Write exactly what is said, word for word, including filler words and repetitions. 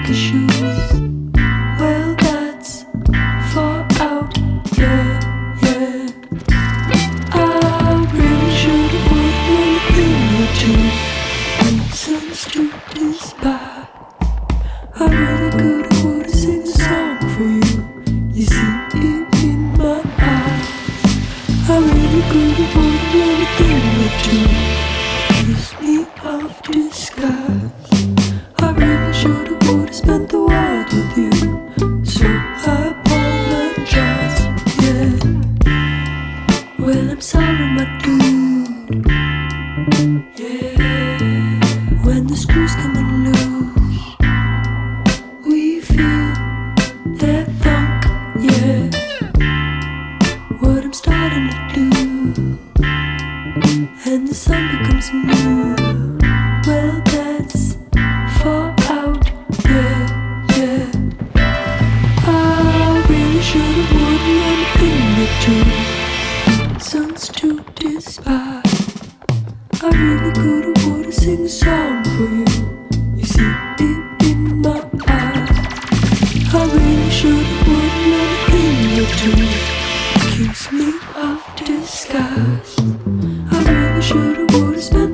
Nike shoes. Well, that's far out, yeah, yeah. I really should've put one thing or two. Reasons to despise. I really could've would've sing a song for you. You see it in my eyes. I really could've would've one thing or two. Kiss me of disguise. I really should've would've spent the world with you. So I apologize, yeah. Well, I'm sorry, my dude. Yeah. When the screws come loose, we feel that funk, yeah. What I'm starting to do, and the sun becomes moon. Well, that's far out, yeah, yeah. I really should've would've anything or two. Sons to despise. I really could've would've sing a song for you. You see it in my eyes. I really should've would've anything or two. Kiss me of disguise. I really should've would've spent